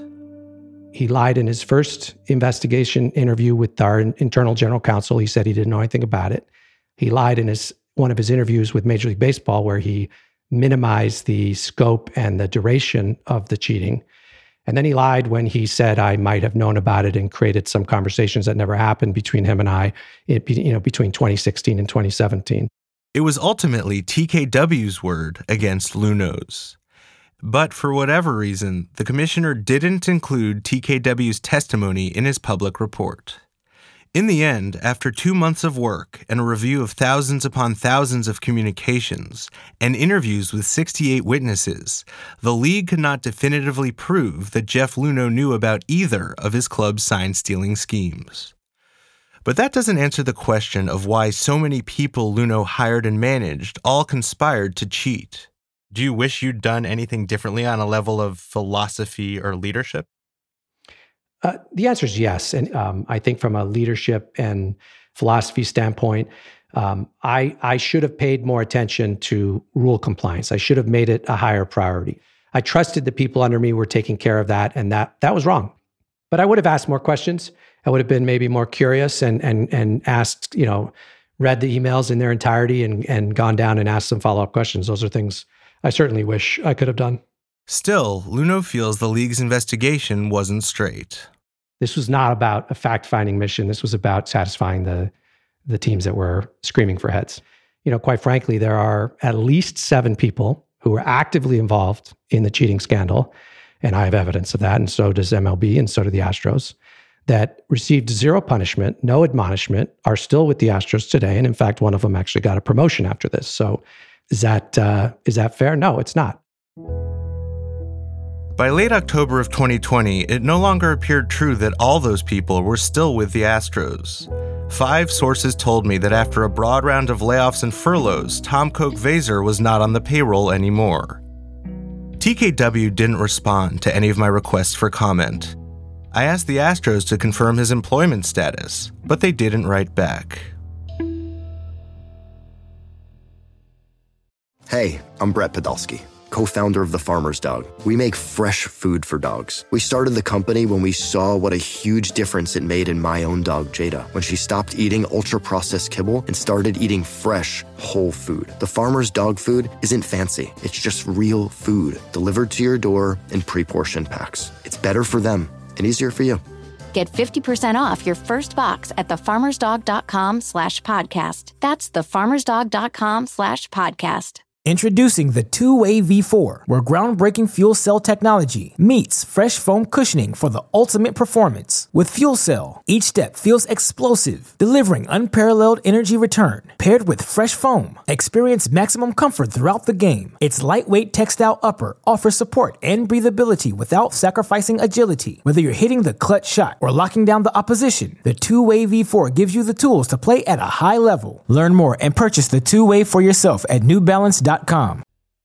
He lied in his first investigation interview with our internal general counsel. He said he didn't know anything about it. He lied in his one of his interviews with Major League Baseball where he minimized the scope and the duration of the cheating. And then he lied when he said I might have known about it and created some conversations that never happened between him and I, you know, between twenty sixteen and twenty seventeen. It was ultimately T K W's word against Luhnow's. But for whatever reason, the commissioner didn't include T K W's testimony in his public report. In the end, after two months of work and a review of thousands upon thousands of communications and interviews with sixty-eight witnesses, the league could not definitively prove that Jeff Luhnow knew about either of his club's sign-stealing schemes. But that doesn't answer the question of why so many people Luhnow hired and managed all conspired to cheat. Do you wish you'd done anything differently on a level of philosophy or leadership? Uh, the answer is yes. And um, I think from a leadership and philosophy standpoint, um, I, I should have paid more attention to rule compliance. I should have made it a higher priority. I trusted the people under me were taking care of that, and that that was wrong. But I would have asked more questions. I would have been maybe more curious and and and asked, you know, read the emails in their entirety and and gone down and asked some follow-up questions. Those are things I certainly wish I could have done. Still, Luhnow feels the league's investigation wasn't straight. This was not about a fact-finding mission. This was about satisfying the the teams that were screaming for heads. You know, quite frankly, there are at least seven people who were actively involved in the cheating scandal, and I have evidence of that, and so does M L B, and so do the Astros, that received zero punishment, no admonishment, are still with the Astros today, and in fact, one of them actually got a promotion after this. So is that uh, is that fair? No, it's not. By late October of twenty twenty, it no longer appeared true that all those people were still with the Astros. Five sources told me that after a broad round of layoffs and furloughs, Tom Koch-Vaser was not on the payroll anymore. T K W didn't respond to any of my requests for comment. I asked the Astros to confirm his employment status, but they didn't write back. Hey, I'm Brett Podolsky, co-founder of The Farmer's Dog. We make fresh food for dogs. We started the company when we saw what a huge difference it made in my own dog, Jada, when she stopped eating ultra-processed kibble and started eating fresh, whole food. The Farmer's Dog food isn't fancy. It's just real food delivered to your door in pre-portioned packs. It's better for them and easier for you. Get fifty percent off your first box at thefarmersdog.com slash podcast. That's thefarmersdog.com slash podcast. Introducing the two-way V four, where groundbreaking fuel cell technology meets fresh foam cushioning for the ultimate performance. With Fuel Cell, each step feels explosive, delivering unparalleled energy return. Paired with fresh foam, experience maximum comfort throughout the game. Its lightweight textile upper offers support and breathability without sacrificing agility. Whether you're hitting the clutch shot or locking down the opposition, the two-way V four gives you the tools to play at a high level. Learn more and purchase the two-way for yourself at new balance dot com.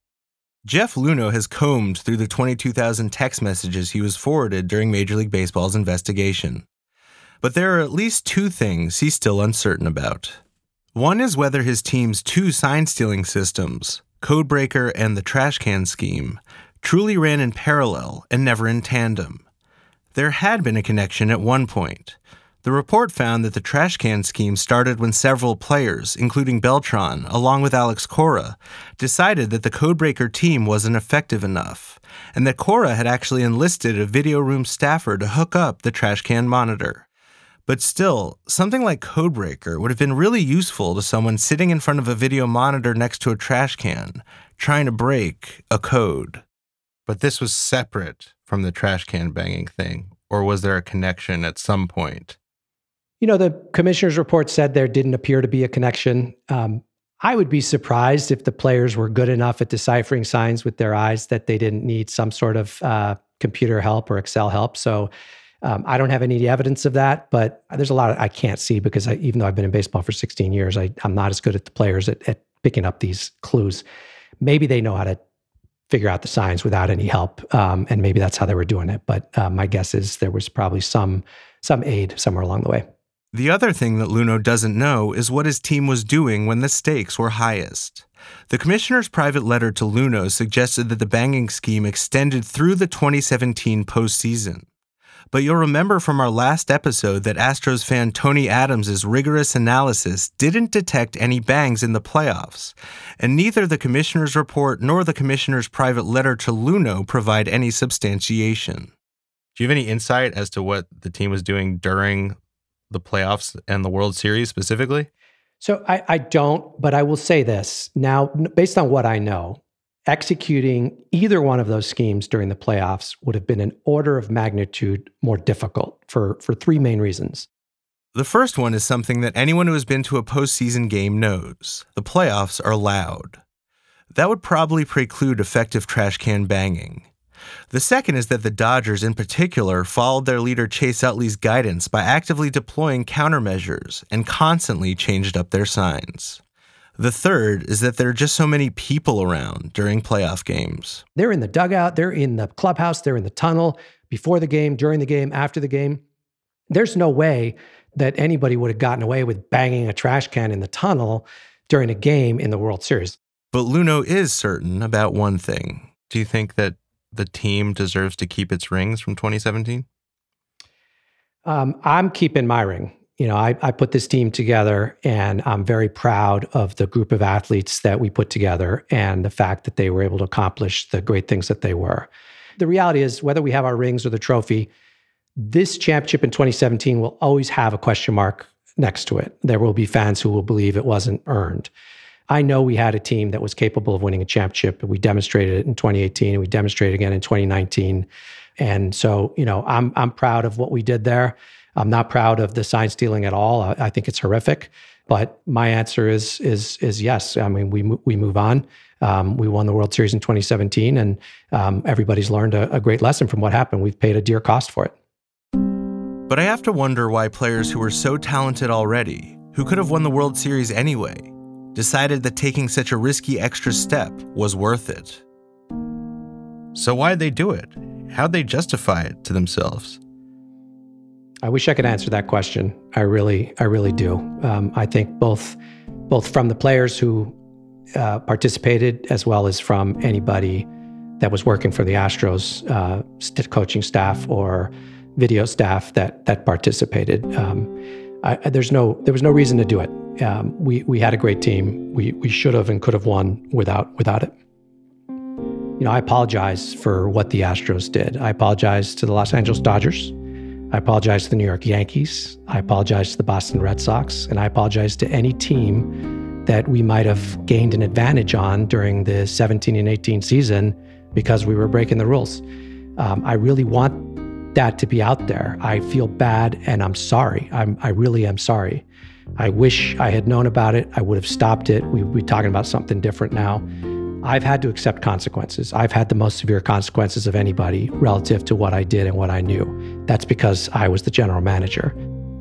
Jeff Luhnow has combed through the twenty-two thousand text messages he was forwarded during Major League Baseball's investigation. But there are at least two things he's still uncertain about. One is whether his team's two sign-stealing systems, Codebreaker and the Trash Can Scheme, truly ran in parallel and never in tandem. There had been a connection at one point. The report found that the Trash Can Scheme started when several players, including Beltran, along with Alex Cora, decided that the Codebreaker team wasn't effective enough, and that Cora had actually enlisted a video room staffer to hook up the trash can monitor. But still, something like Codebreaker would have been really useful to someone sitting in front of a video monitor next to a trash can, trying to break a code. But this was separate from the trash can banging thing, or was there a connection at some point? You know, the commissioner's report said there didn't appear to be a connection. Um, I would be surprised if the players were good enough at deciphering signs with their eyes that they didn't need some sort of uh, computer help or Excel help. So um, I don't have any evidence of that, but there's a lot of, I can't see because I, even though I've been in baseball for sixteen years, I, I'm not as good at the players at, at picking up these clues. Maybe they know how to figure out the signs without any help, um, and maybe that's how they were doing it. But uh, my guess is there was probably some some aid somewhere along the way. The other thing that Luhnow doesn't know is what his team was doing when the stakes were highest. The commissioner's private letter to Luhnow suggested that the banging scheme extended through the twenty seventeen postseason. But you'll remember from our last episode that Astros fan Tony Adams' rigorous analysis didn't detect any bangs in the playoffs, and neither the commissioner's report nor the commissioner's private letter to Luhnow provide any substantiation. Do you have any insight as to what the team was doing during the playoffs and the World Series specifically? So I, I don't, but I will say this. Now, based on what I know, executing either one of those schemes during the playoffs would have been an order of magnitude more difficult for, for three main reasons. The first one is something that anyone who has been to a postseason game knows. The playoffs are loud. That would probably preclude effective trash can banging. The second is that the Dodgers in particular followed their leader Chase Utley's guidance by actively deploying countermeasures and constantly changed up their signs. The third is that there are just so many people around during playoff games. They're in the dugout, they're in the clubhouse, they're in the tunnel, before the game, during the game, after the game. There's no way that anybody would have gotten away with banging a trash can in the tunnel during a game in the World Series. But Luhnow is certain about one thing. Do you think that the team deserves to keep its rings from twenty seventeen? Um, I'm keeping my ring. You know, I, I put this team together, and I'm very proud of the group of athletes that we put together and the fact that they were able to accomplish the great things that they were. The reality is, whether we have our rings or the trophy, this championship in twenty seventeen will always have a question mark next to it. There will be fans who will believe it wasn't earned. I know we had a team that was capable of winning a championship, and we demonstrated it in twenty eighteen, and we demonstrated again in twenty nineteen. And so, you know, I'm I'm proud of what we did there. I'm not proud of the sign stealing at all. I, I think it's horrific. But my answer is is is yes. I mean, we we move on. Um, we won the World Series in twenty seventeen, and um, everybody's learned a, a great lesson from what happened. We've paid a dear cost for it. But I have to wonder why players who were so talented already, who could have won the World Series anyway, decided that taking such a risky extra step was worth it. So why'd they do it? How'd they justify it to themselves? I wish I could answer that question. I really, I really do. Um, I think both, both from the players who uh, participated, as well as from anybody that was working for the Astros uh, coaching staff or video staff that that participated. Um, I, there's no, there was no reason to do it. Um, we we had a great team. We we should have and could have won without without it. You know, I apologize for what the Astros did. I apologize to the Los Angeles Dodgers. I apologize to the New York Yankees. I apologize to the Boston Red Sox. And I apologize to any team that we might have gained an advantage on during the seventeen and eighteen season because we were breaking the rules. Um, I really want that to be out there. I feel bad and I'm sorry. I'm, I really am sorry. I wish I had known about it. I would have stopped it. We would be talking about something different now. I've had to accept consequences. I've had the most severe consequences of anybody relative to what I did and what I knew. That's because I was the general manager.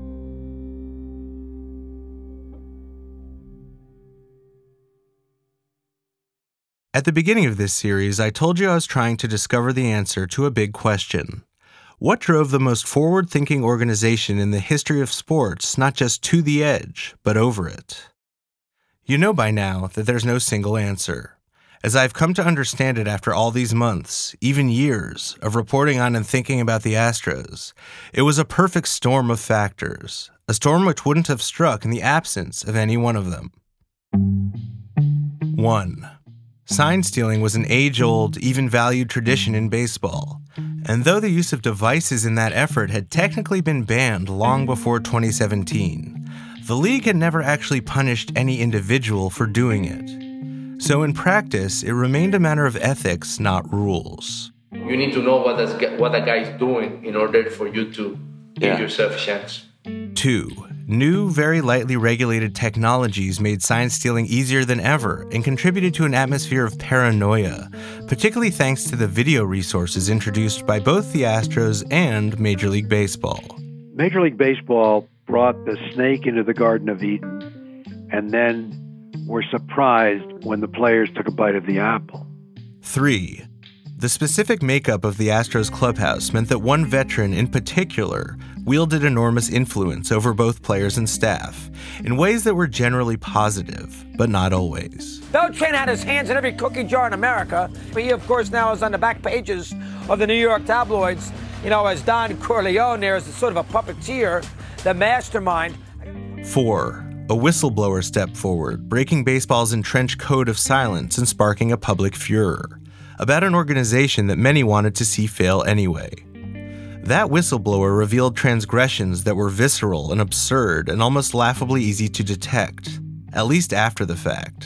At the beginning of this series, I told you I was trying to discover the answer to a big question. What drove the most forward-thinking organization in the history of sports not just to the edge, but over it? You know by now that there's no single answer. As I've come to understand it after all these months, even years, of reporting on and thinking about the Astros, it was a perfect storm of factors, a storm which wouldn't have struck in the absence of any one of them. One, sign stealing was an age-old, even valued tradition in baseball. And though the use of devices in that effort had technically been banned long before twenty seventeen, the league had never actually punished any individual for doing it. So in practice, it remained a matter of ethics, not rules. You need to know what that's, what that guy is doing in order for you to give yeah. yourself a chance. Two, new, very lightly regulated technologies made sign stealing easier than ever and contributed to an atmosphere of paranoia, particularly thanks to the video resources introduced by both the Astros and Major League Baseball. Major League Baseball brought the snake into the Garden of Eden and then were surprised when the players took a bite of the apple. Three, the specific makeup of the Astros clubhouse meant that one veteran in particular wielded enormous influence over both players and staff in ways that were generally positive, but not always. Beltran had his hands in every cookie jar in America. He, of course, now is on the back pages of the New York tabloids, you know, as Don Corleone there as sort of a puppeteer, the mastermind. Four, a whistleblower stepped forward, breaking baseball's entrenched code of silence and sparking a public furor about an organization that many wanted to see fail anyway. That whistleblower revealed transgressions that were visceral and absurd and almost laughably easy to detect, at least after the fact.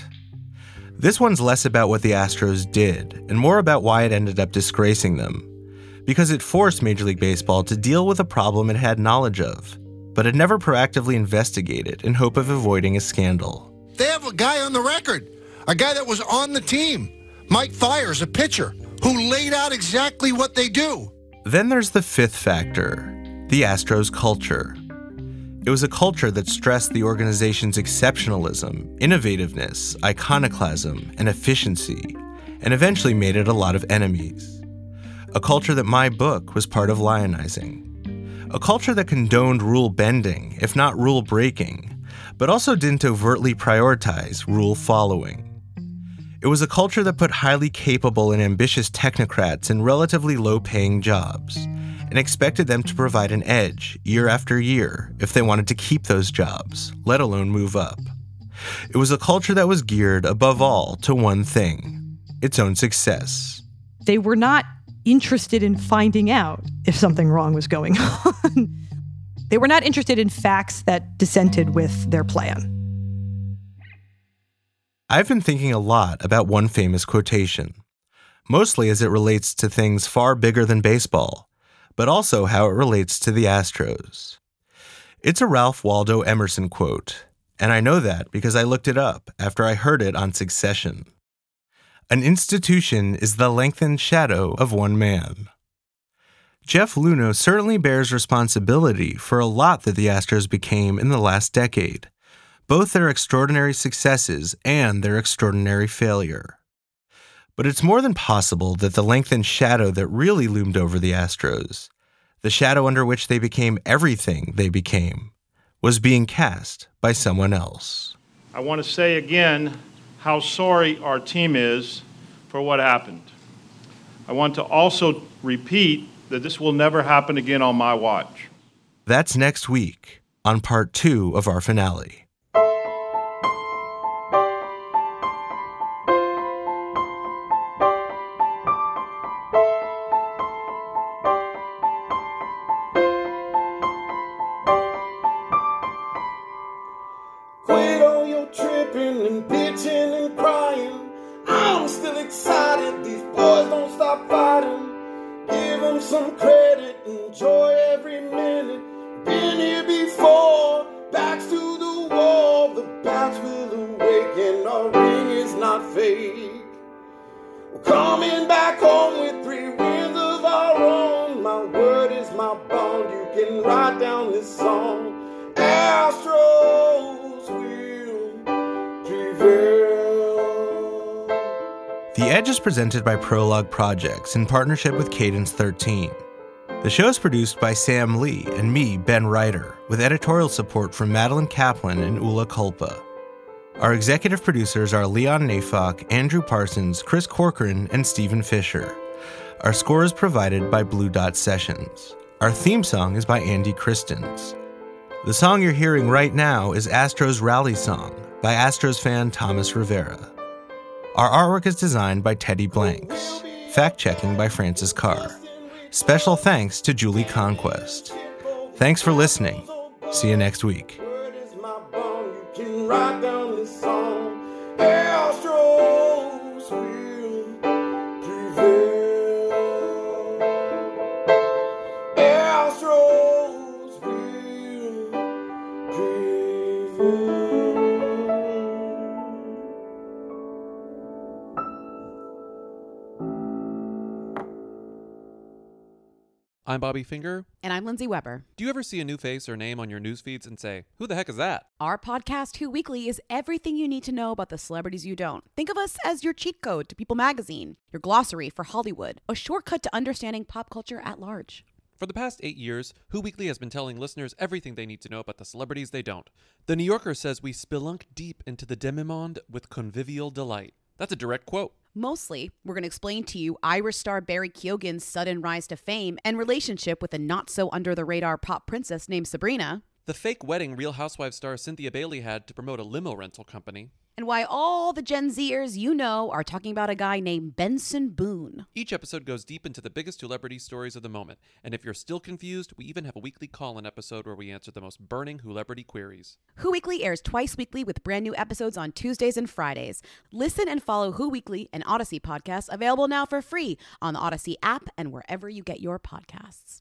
This one's less about what the Astros did and more about why it ended up disgracing them, because it forced Major League Baseball to deal with a problem it had knowledge of, but had never proactively investigated in hope of avoiding a scandal. They have a guy on the record, a guy that was on the team, Mike Fiers, a pitcher, who laid out exactly what they do. Then there's the fifth factor, the Astros culture. It was a culture that stressed the organization's exceptionalism, innovativeness, iconoclasm, and efficiency, and eventually made it a lot of enemies. A culture that my book was part of lionizing. A culture that condoned rule bending, if not rule breaking, but also didn't overtly prioritize rule following. It was a culture that put highly capable and ambitious technocrats in relatively low-paying jobs and expected them to provide an edge year after year if they wanted to keep those jobs, let alone move up. It was a culture that was geared, above all, to one thing: its own success. They were not interested in finding out if something wrong was going on. They were not interested in facts that dissented with their plan. I've been thinking a lot about one famous quotation, mostly as it relates to things far bigger than baseball, but also how it relates to the Astros. It's a Ralph Waldo Emerson quote, and I know that because I looked it up after I heard it on Succession. An institution is the lengthened shadow of one man. Jeff Luhnow certainly bears responsibility for a lot that the Astros became in the last decade, both their extraordinary successes and their extraordinary failure. But it's more than possible that the lengthened shadow that really loomed over the Astros, the shadow under which they became everything they became, was being cast by someone else. I want to say again how sorry our team is for what happened. I want to also repeat that this will never happen again on my watch. That's next week on part two of our finale. Quit all your tripping and bitching and crying. I'm still excited, these boys don't stop fighting. Give them some credit, enjoy every minute. Been here before, backs to the wall. The bats will awaken, our ring is not fake. We're coming back home with three wins of our own. My word is my bond, you can write down this song. Astros will prevail. The Edge is presented by Prologue Projects in partnership with Cadence thirteen. The show is produced by Sam Lee and me, Ben Ryder, with editorial support from Madeline Kaplan and Ula Kulpa. Our executive producers are Leon Nafok, Andrew Parsons, Chris Corcoran, and Stephen Fisher. Our score is provided by Blue Dot Sessions. Our theme song is by Andy Christens. The song you're hearing right now is Astros Rally Song by Astros fan Thomas Rivera. Our artwork is designed by Teddy Blanks. Fact-checking by Francis Carr. Special thanks to Julie Conquest. Thanks for listening. See you next week. Can write down this song. Astros will prevail. Astros will prevail. I'm Bobby Finger. And I'm Lindsay Weber. Do you ever see a new face or name on your news feeds and say, who the heck is that? Our podcast, Who Weekly, is everything you need to know about the celebrities you don't. Think of us as your cheat code to People Magazine, your glossary for Hollywood, a shortcut to understanding pop culture at large. For the past eight years, Who Weekly has been telling listeners everything they need to know about the celebrities they don't. The New Yorker says we spelunk deep into the demi-monde with convivial delight. That's a direct quote. Mostly, we're going to explain to you Irish star Barry Keoghan's sudden rise to fame and relationship with a not-so-under-the-radar pop princess named Sabrina. The fake wedding Real Housewives star Cynthia Bailey had to promote a limo rental company. And why all the Gen Zers you know are talking about a guy named Benson Boone. Each episode goes deep into the biggest celebrity stories of the moment. And if you're still confused, we even have a weekly call-in episode where we answer the most burning celebrity queries. Who Weekly airs twice weekly with brand new episodes on Tuesdays and Fridays. Listen and follow Who Weekly, an Odyssey podcast, available now for free on the Odyssey app and wherever you get your podcasts.